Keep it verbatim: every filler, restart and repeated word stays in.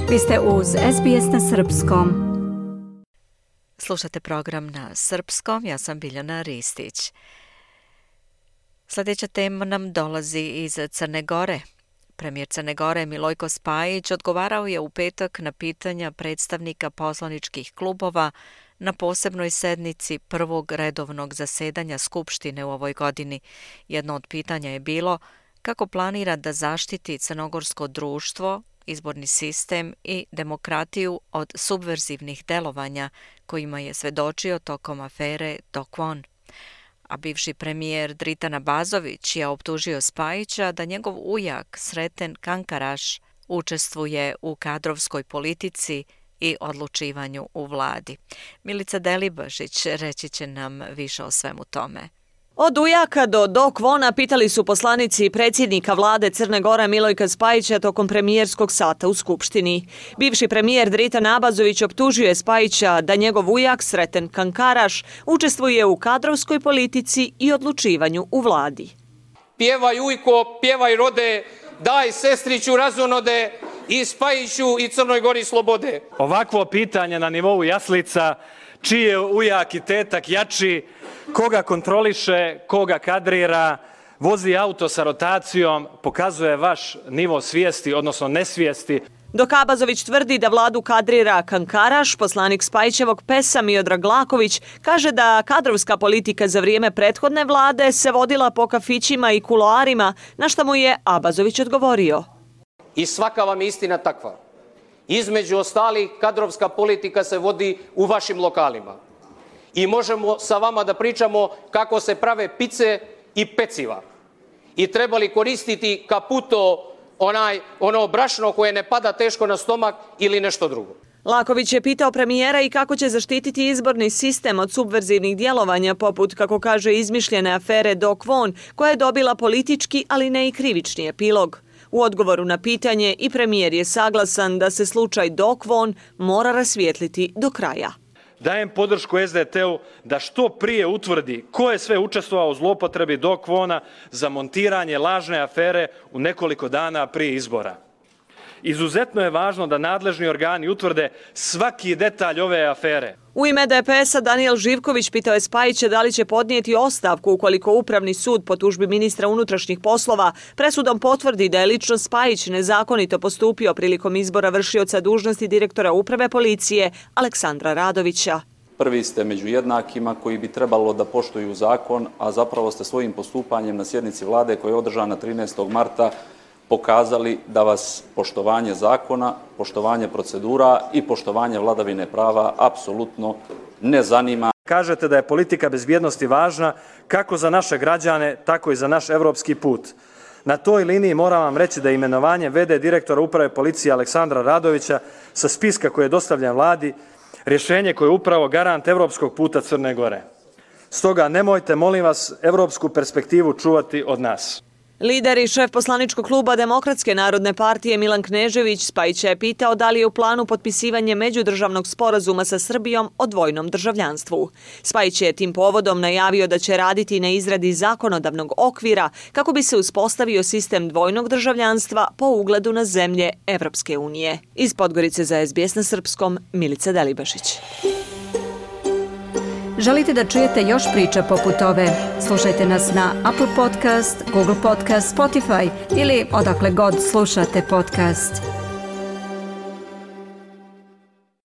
Vi ste uz S B S na srpskom. Slušate program na srpskom, ja sam Biljana Ristić. Sljedeća tema nam dolazi iz Crne Gore. Premijer Crne Gore Milojko Spajić odgovarao je u petak na pitanja predstavnika poslaničkih klubova na posebnoj sednici prvog redovnog zasedanja Skupštine u ovoj godini. Jedno od pitanja je bilo kako planira da zaštiti crnogorsko društvo, izborni sistem i demokratiju od subverzivnih delovanja kojima je svedočio tokom afere Dok Von. A bivši premijer Dritan Abazović je optužio Spajića da njegov ujak Sreten Kankaraš učestvuje u kadrovskoj politici i odlučivanju u vladi. Milica Delibašić reći će nam više o svemu tome. Od ujaka do Dok Vona pitali su poslanici predsjednika vlade Crne Gore Milojka Spajića tokom premijerskog sata u Skupštini. Bivši premijer Dritan Abazović optužio je Spajića da njegov ujak Sreten Kankaraš učestvuje u kadrovskoj politici i odlučivanju u vladi. Pjevaj ujko, pjevaj rode, daj sestriću razonode i Spajiću i Crnoj Gori slobode. Ovakvo pitanje na nivou jaslica, čiji je ujak i tetak jači, koga kontroliše, koga kadrira, vozi auto sa rotacijom, pokazuje vaš nivo svijesti, odnosno nesvijesti. Dok Abazović tvrdi da vladu kadrira Kankaraš, poslanik Spajićevog pesa Miodrag Laković kaže da kadrovska politika za vrijeme prethodne vlade se vodila po kafićima i kuloarima, na što mu je Abazović odgovorio. I svaka vam je istina takva. Između ostalih, kadrovska politika se vodi u vašim lokalima. I možemo sa vama da pričamo kako se prave pice i peciva. I trebali koristiti kaputo, onaj, ono brašno koje ne pada teško na stomak ili nešto drugo. Laković je pitao premijera i kako će zaštititi izborni sistem od subverzivnih djelovanja poput, kako kaže, izmišljene afere Dok Von, koja je dobila politički, ali ne i krivični epilog. U odgovoru na pitanje i premijer je saglasan da se slučaj Dok Von mora rasvijetliti do kraja. Dajem podršku S D T-u da što prije utvrdi ko je sve učestvovao u zloupotrebi Dok Vona za montiranje lažne afere u nekoliko dana prije izbora. Izuzetno je važno da nadležni organi utvrde svaki detalj ove afere. U ime D P S-a Danijel Živković pitao je Spajića da li će podnijeti ostavku ukoliko Upravni sud po tužbi ministra unutrašnjih poslova presudom potvrdi da je lično Spajić nezakonito postupio prilikom izbora vršioca dužnosti direktora uprave policije Aleksandra Radovića. Prvi ste među jednakima koji bi trebalo da poštuju zakon, a zapravo ste svojim postupanjem na sjednici vlade koja je održana trinaestog marta pokazali da vas poštovanje zakona, poštovanje procedura i poštovanje vladavine prava apsolutno ne zanima. Kažete da je politika bezbjednosti važna kako za naše građane, tako i za naš evropski put. Na toj liniji moram vam reći da je imenovanje v d direktora uprave policije Aleksandra Radovića sa spiska koji je dostavljen vladi rješenje koje je upravo garant evropskog puta Crne Gore. Stoga nemojte, molim vas, evropsku perspektivu čuvati od nas. Lider i šef poslaničkog kluba Demokratske narodne partije Milan Knežević Spajića je pitao da li je u planu potpisivanje međudržavnog sporazuma sa Srbijom o dvojnom državljanstvu. Spajić je tim povodom najavio da će raditi na izradi zakonodavnog okvira kako bi se uspostavio sistem dvojnog državljanstva po ugledu na zemlje Evropske unije. Iz Podgorice za S B S na srpskom, Milica Delibašić. Želite da čujete još priča poput ove? Slušajte nas na Apple Podcast, Google Podcast, Spotify ili odakle god slušate podcast.